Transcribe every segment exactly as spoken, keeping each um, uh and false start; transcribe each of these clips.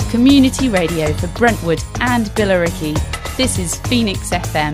community radio for Brentwood and Billericay. This is Phoenix F M.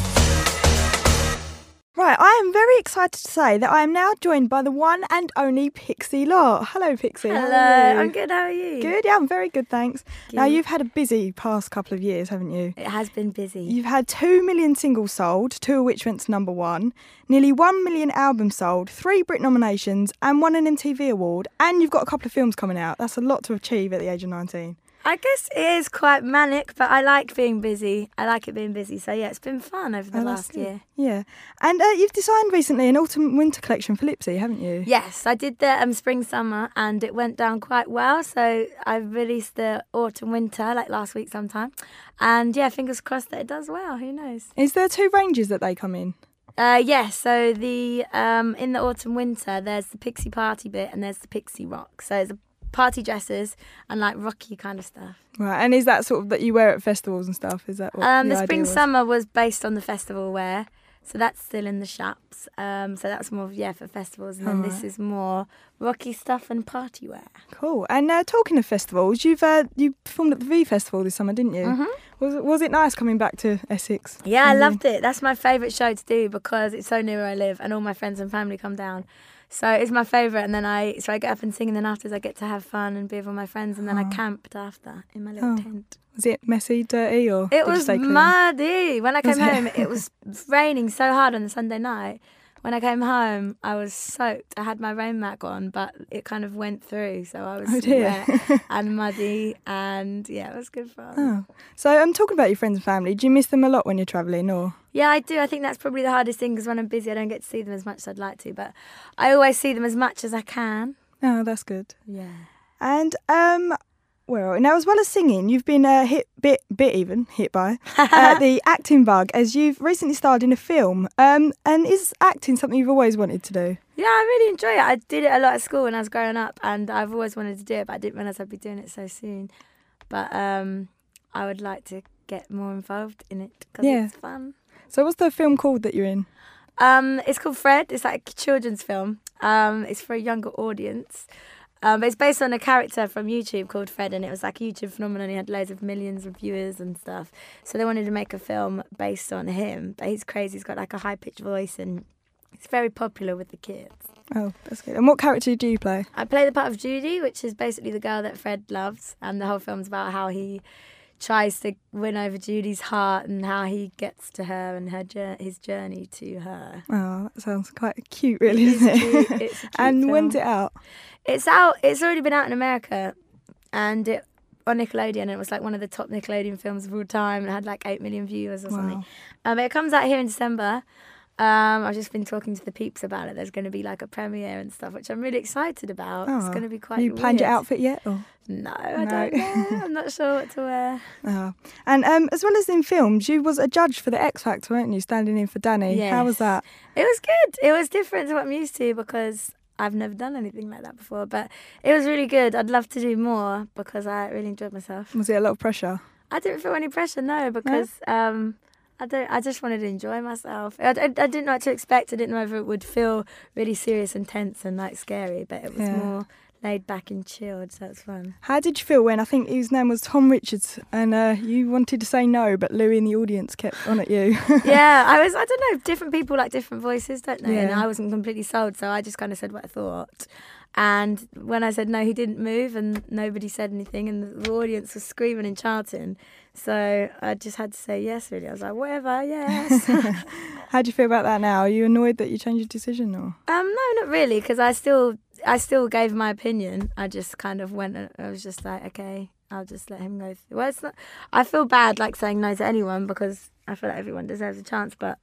Right, I am very excited to say that I am now joined by the one and only Pixie Lott. Hello, Pixie. Hello, how are you? I'm good. How are you? Good, yeah, I'm very good, thanks. Good. Now, you've had a busy past couple of years, haven't you? It has been busy. You've had two million singles sold, two of which went to number one, nearly one million albums sold, three Brit nominations, and won an M T V award, and you've got a couple of films coming out. That's a lot to achieve at the age of nineteen. I guess it is quite manic, but I like being busy. I like it being busy. So, yeah, it's been fun over the Oh, last that's good. year. Yeah. And uh, you've designed recently an autumn-winter collection for Lipsy, haven't you? Yes, I did the um, spring-summer and it went down quite well. So I released the autumn-winter, like last week sometime. And, yeah, fingers crossed that it does well. Who knows? Is there two ranges that they come in? Uh, yes, so the um, in the autumn-winter, there's the Pixie Party bit and there's the Pixie Rock. So it's a party dresses and like rocky kind of stuff. Right, and is that sort of that you wear at festivals and stuff? Is that what Um, the the idea spring was? summer was based on the festival wear, so that's still in the shops. Um, so that's more yeah for festivals, and then Alright. this is more rocky stuff and party wear. Cool. And uh, talking of festivals, you've uh, you performed at the V Festival this summer, didn't you? Mhm. Was it was it nice coming back to Essex? Yeah, I Mhm. loved it. That's my favourite show to do because it's so near where I live, and all my friends and family come down. So it's my favourite, and then I so I get up and sing, and then afterwards I get to have fun and be with all my friends, and then I Oh. camped after in my little Oh. tent. Was it messy, dirty, or did It you was stay clean? muddy. When I Was came it? home, it was raining so hard on the Sunday night. When I came home, I was soaked. I had my rain mac on, but it kind of went through, so I was Oh dear. wet and muddy, and yeah, it was good fun. Oh. So I'm talking about your friends and family. Do you miss them a lot when you're travelling, or? Yeah, I do. I think that's probably the hardest thing because when I'm busy, I don't get to see them as much as I'd like to, but I always see them as much as I can. Oh, that's good. Yeah. And um, well, now as well as singing, you've been uh, hit bit bit even hit by uh, the acting bug, as you've recently starred in a film. Um, and is acting something you've always wanted to do? Yeah, I really enjoy it. I did it a lot at school when I was growing up, and I've always wanted to do it, but I didn't realise I'd be doing it so soon. But um, I would like to get more involved in it because Yeah. it's fun. So what's the film called that you're in? Um, it's called Fred. It's like a children's film. Um, it's for a younger audience. Um, but it's based on a character from YouTube called Fred, and it was like a YouTube phenomenon. He had loads of millions of viewers and stuff. So they wanted to make a film based on him. But he's crazy. He's got like a high-pitched voice, and it's very popular with the kids. Oh, that's good. And what character do you play? I play the part of Judy, which is basically the girl that Fred loves, and the whole film's about how he tries to win over Judy's heart and how he gets to her and her jour- his journey to her. Oh, that sounds quite cute, really, It is doesn't it? cute. It's a cute And film. when's it out? It's out. It's already been out in America, and it on Nickelodeon. And it was like one of the top Nickelodeon films of all time, and it had like eight million viewers or something. Wow. Um, it comes out here in December. Um, I've just been talking to the peeps about it. There's going to be like a premiere and stuff, which I'm really excited about. It's Oh. going to be quite. You planned your weird. outfit yet? Or? No, I No. don't know. I'm not sure what to wear. Oh. And um, as well as in films, you was a judge for the X Factor, weren't you? Standing in for Danny. How was Yes. that? It was good. It was different to what I'm used to because I've never done anything like that before. But it was really good. I'd love to do more because I really enjoyed myself. Was it a lot of pressure? I didn't feel any pressure, no, because um, I don't. I just wanted to enjoy myself. I, I, I didn't know what to expect. I didn't know if it would feel really serious and tense and like scary, but it was Yeah. more laid back and chilled, so it's fun. How did you feel when, I think his name was Tom Richards, and uh, you wanted to say no, but Louis in the audience kept on at you? Yeah, I was. I don't know. Different people like different voices, don't they? And Yeah. I wasn't completely sold, so I just kind of said what I thought. And when I said no, he didn't move, and nobody said anything, and the audience was screaming and chanting. So I just had to say yes. Really, I was like, whatever, yes. How do you feel about that now? Are you annoyed that you changed your decision, or? Um, no, not really, because I still, I still gave my opinion. I just kind of went. I was just like, okay, I'll just let him go through. Well, it's not. I feel bad like saying no to anyone because I feel like everyone deserves a chance, but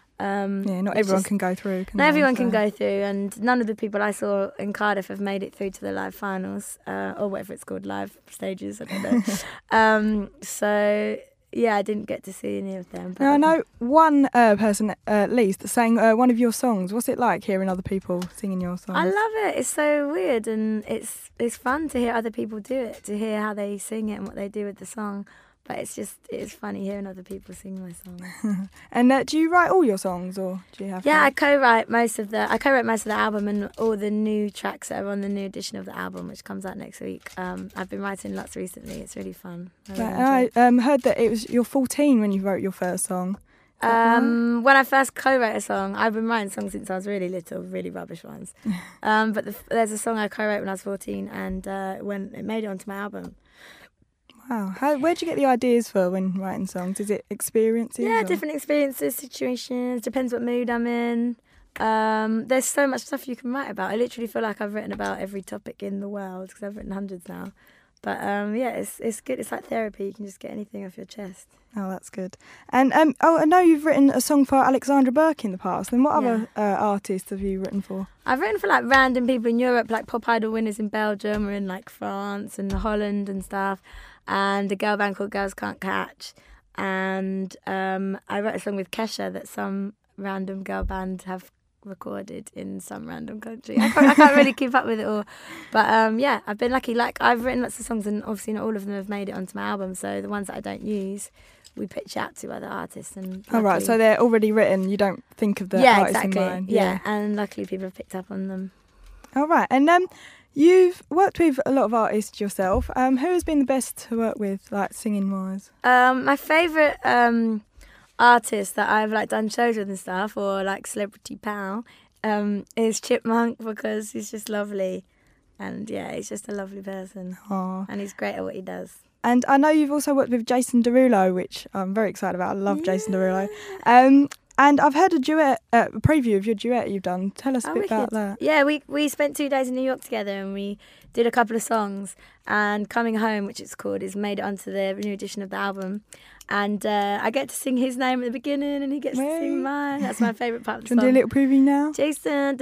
um, Yeah, not it's everyone just- can go through. Can Not they? everyone can So- go through, and none of the people I saw in Cardiff have made it through to the live finals, uh, or whatever it's called, live stages. I don't know. um, so yeah, I didn't get to see any of them. But Now, I know one uh, person uh, at least that sang uh, one of your songs. What's it like hearing other people singing your songs? I love it. It's so weird, and it's it's fun to hear other people do it, to hear how they sing it and what they do with the song. But it's just, it's funny hearing other people sing my songs. And uh, do you write all your songs, or do you have? Yeah, I help? co-write most of the I co-write most of the album, and all the new tracks that are on the new edition of the album, which comes out next week. Um, I've been writing lots recently. It's really fun. I, really Right, enjoy it. I um, heard that it was you're fourteen when you wrote your first song. Um, when I first co-wrote a song, I've been writing songs since I was really little, really rubbish ones. um, but the, there's a song I co-wrote when I was fourteen, and uh, when it made it onto my album. Wow, how where'd you get the ideas for when writing songs? Is it experiences? Yeah, or- different experiences, situations. Depends what mood I'm in. Um, there's so much stuff you can write about. I literally feel like I've written about every topic in the world because I've written hundreds now. But um, yeah, it's it's good. It's like therapy. You can just get anything off your chest. Oh, that's good. And um, oh, I know you've written a song for Alexandra Burke in the past. And what Yeah. other uh, artists have you written for? I've written for like random people in Europe, like Pop Idol winners in Belgium or in like France and Holland and stuff, and a girl band called Girls Can't Catch. And um, I wrote a song with Kesha that some random girl band have recorded in some random country. I can't, I can't really keep up with it all. But um, yeah, I've been lucky. Like, I've written lots of songs, and obviously not all of them have made it onto my album. So the ones that I don't use, we pitch out to other artists. And Oh, right, luckily- so they're already written. You don't think of the yeah, artist exactly. in mind. Yeah. and luckily people have picked up on them. All right, and um, you've worked with a lot of artists yourself. Um, who has been the best to work with, like singing wise? Um, my favourite um, artist that I've like done shows with and stuff, or like Celebrity Pal, um, is Chipmunk, because he's just lovely, and yeah, he's just a lovely person, Oh. and he's great at what he does. And I know you've also worked with Jason Derulo, which I'm very excited about. I love Jason Derulo. Um, and I've heard a duet, uh, a preview of your duet you've done. Tell us a Oh, bit about wicked. that. Yeah, we we spent two days in New York together, and we did a couple of songs. And Coming Home, which it's called, is made it onto the new edition of the album. And uh, I get to sing his name at the beginning, and he gets to Hey. sing mine. That's my favourite part of the Do you want to do a song. little preview now? Jason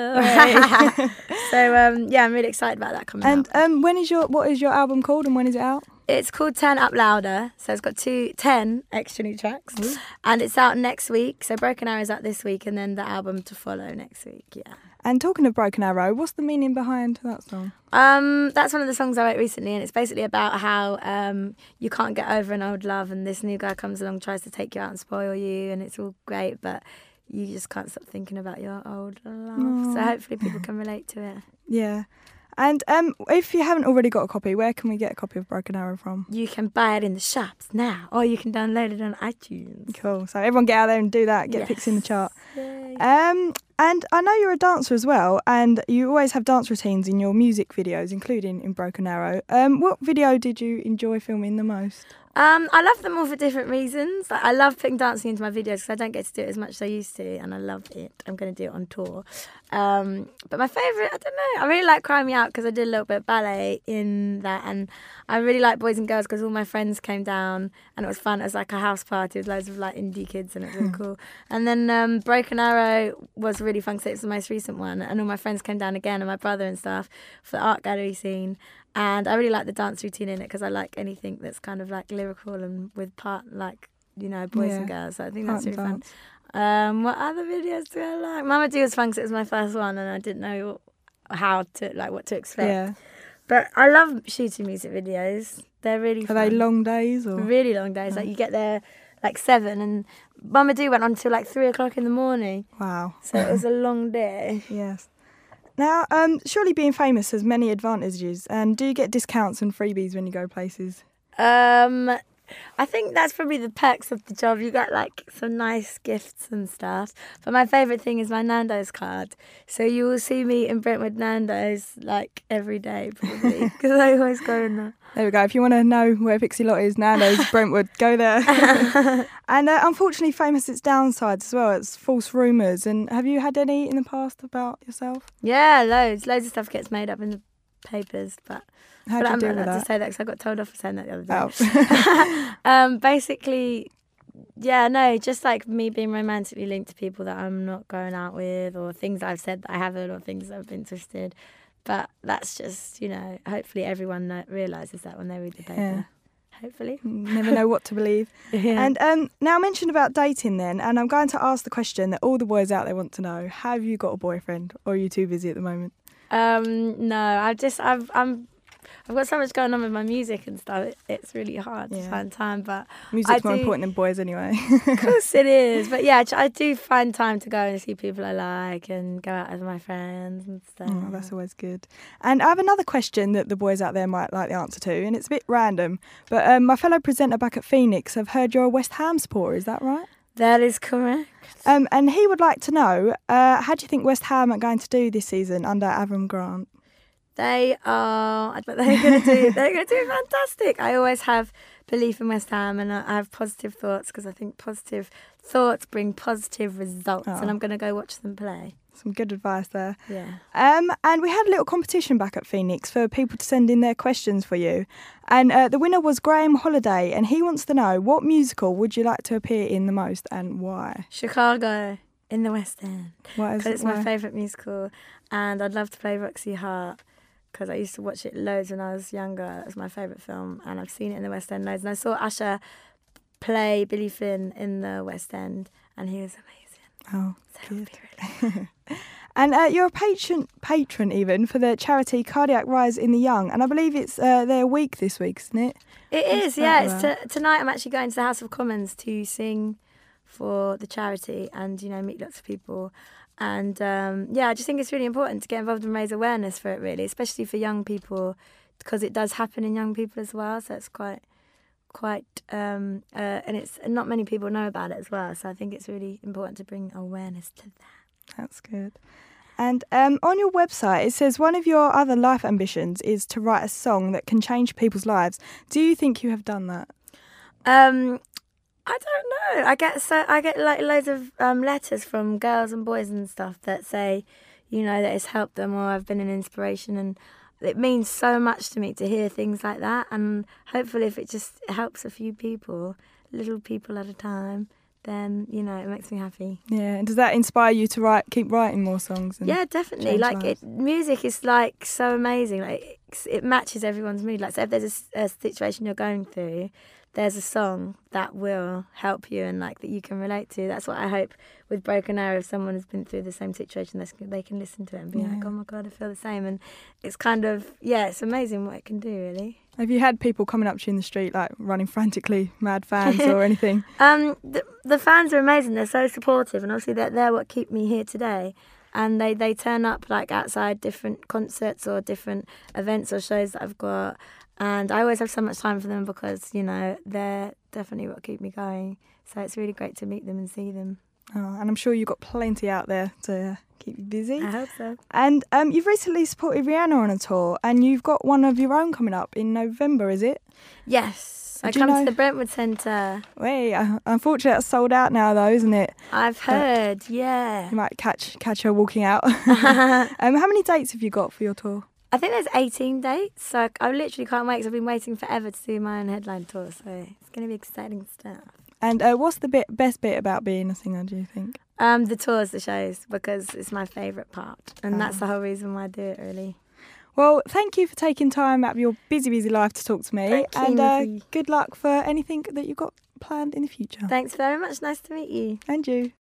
Derulo. so um, yeah, I'm really excited about that coming And out. um, when is your what is your album called, and when is it out? It's called Turn Up Louder, so it's got two, ten extra new tracks, and it's out next week. So Broken Arrow's out this week, and then the album to follow next week. Yeah. And talking of Broken Arrow, what's the meaning behind that song? Um, that's one of the songs I wrote recently, and it's basically about how um, you can't get over an old love, and this new guy comes along, tries to take you out and spoil you, and it's all great, but you just can't stop thinking about your old love. So hopefully people can relate to it. Yeah. And um, if you haven't already got a copy, where can we get a copy of Broken Arrow from? You can buy it in the shops now, or you can download it on iTunes. Cool. So everyone get out there and do that. Get Yes. pics in the chart. Yay. Um, and I know you're a dancer as well, and you always have dance routines in your music videos, including in Broken Arrow. Um, what video did you enjoy filming the most? Um, I love them all for different reasons. Like, I love putting dancing into my videos because I don't get to do it as much as I used to, and I love it. I'm going to do it on tour. Um, but my favourite, I don't know, I really like Cry Me Out because I did a little bit of ballet in that, and I really like Boys and Girls because all my friends came down, and it was fun. It was like a house party with loads of like indie kids, and it was really cool. And then um, Broken Arrow was really fun because it was the most recent one, and all my friends came down again, and my brother and stuff, for the art gallery scene. And I really like the dance routine in it because I like anything that's kind of like lyrical and with part, like, you know, boys Yeah. and girls. So I think Part that's and really fun. dance. Um, what other videos do I like? Mama Do was fun because it was my first one, and I didn't know how to, like, what to expect. Yeah. But I love shooting music videos. They're really Are fun. they long days or? Really long days. Like, you get there like seven, and Mama Do went on till like three o'clock in the morning. Wow. So it was a long day. Yes. Now, um, surely being famous has many advantages. And do you get discounts and freebies when you go places? Um, I think that's probably the perks of the job. You get like some nice gifts and stuff. But my favourite thing is my Nando's card. So you will see me in Brentwood Nando's like every day probably because I always go in there. There we go. If you want to know where Pixie Lot is, Nando's, Brentwood, go there. And uh, unfortunately, fame has its downsides as well. It's false rumours. And have you had any in the past about yourself? Yeah, loads. Loads of stuff gets made up in the papers, but, How but do you I'm deal not with allowed to that? say that because I got told off for saying that the other day. Oh. um, basically, yeah, no, just like me being romantically linked to people that I'm not going out with, or things I've said that I haven't, or things that I've been twisted. But that's just, you know, hopefully everyone know, realises that when they read the paper. Yeah. Hopefully. Never know what to believe. Yeah. And um, now I mentioned about dating then, and I'm going to ask the question that all the boys out there want to know. Have you got a boyfriend, or are you too busy at the moment? Um, no, I've just, I've, I'm, I've got so much going on with my music and stuff. It, it's really hard Yeah. to find time, but Music's I more do- important than boys anyway. of course it is. But yeah, I do find time to go and see people I like and go out with my friends and stuff. Oh, that's always good. And I have another question that the boys out there might like the answer to, and it's a bit random. But um, my fellow presenter back at Phoenix have heard you're a West Ham supporter. Is that right? That is correct. Um, and he would like to know, uh, how do you think West Ham are going to do this season under Avram Grant? They are. They're going to do. They're going to do fantastic. I always have belief in West Ham, and I I have positive thoughts because I think positive thoughts bring positive results. Oh. And I'm going to go watch them play. Some good advice there. Yeah. Um, and we had a little competition back at Phoenix for people to send in their questions for you. And uh, the winner was Graham Holiday, and he wants to know, what musical would you like to appear in the most and why? Chicago in the West End. Why is Because it's why? my favourite musical, and I'd love to play Roxy Hart because I used to watch it loads when I was younger. It was my favourite film, and I've seen it in the West End loads. And I saw Usher play Billy Flynn in the West End, and he was amazing. Oh, So it would good. be really fun. And uh, you're a patron, patron even for the charity Cardiac Rise in the Young, and I believe it's uh, their week this week, isn't it? It What's is, that yeah. It's about? t- tonight. I'm actually going to the House of Commons to sing for the charity, and you know, meet lots of people. And um, yeah, I just think it's really important to get involved and raise awareness for it, really, especially for young people, because it does happen in young people as well. So it's quite, quite, um, uh, and it's and not many people know about it as well. So I think it's really important to bring awareness to that. That's good. And um, on your website, it says one of your other life ambitions is to write a song that can change people's lives. Do you think you have done that? Um, I don't know. I get so I get like loads of um, letters from girls and boys and stuff that say, you know, that it's helped them or I've been an inspiration, and it means so much to me to hear things like that. And hopefully, if it just helps a few people, little people at a time, then you know it makes me happy. Yeah. And does that inspire you to write, keep writing more songs? And Yeah, definitely. change Like lives? it, music is like so amazing. Like it's, it matches everyone's mood. Like so, if there's a s- a, situation you're going through, there's a song that will help you and like that you can relate to. That's what I hope with Broken Arrow. If someone has been through the same situation, they can, they can listen to it and be Yeah. like, "Oh my god, I feel the same." And it's kind of yeah, it's amazing what it can do, really. Have you had people coming up to you in the street, like running frantically, mad fans or anything? Um, the, the fans are amazing. They're so supportive, and obviously they're, they're what keep me here today. And they, they turn up like outside different concerts or different events or shows that I've got. And I always have so much time for them because, you know, they're definitely what keep me going. So it's really great to meet them and see them. Oh, and I'm sure you've got plenty out there to uh, keep you busy. I hope so. And um, you've recently supported Rihanna on a tour, and you've got one of your own coming up in November, is it? Yes. I Do you come know- to the Brentwood Centre. Wait, uh, unfortunately that's sold out now though, isn't it? I've heard, yeah. You might catch catch her walking out. um, how many dates have you got for your tour? I think there's eighteen dates, so I, I literally can't wait because I've been waiting forever to do my own headline tour, so it's going to be exciting stuff. And uh, what's the bit, best bit about being a singer, do you think? Um, the tours, the shows, because it's my favourite part, and that's Oh. the whole reason why I do it, really. Well, thank you for taking time out of your busy, busy life to talk to me. Thank you, and uh, Nikki. good luck for anything that you've got planned in the future. Thanks very much. Nice to meet you. And you.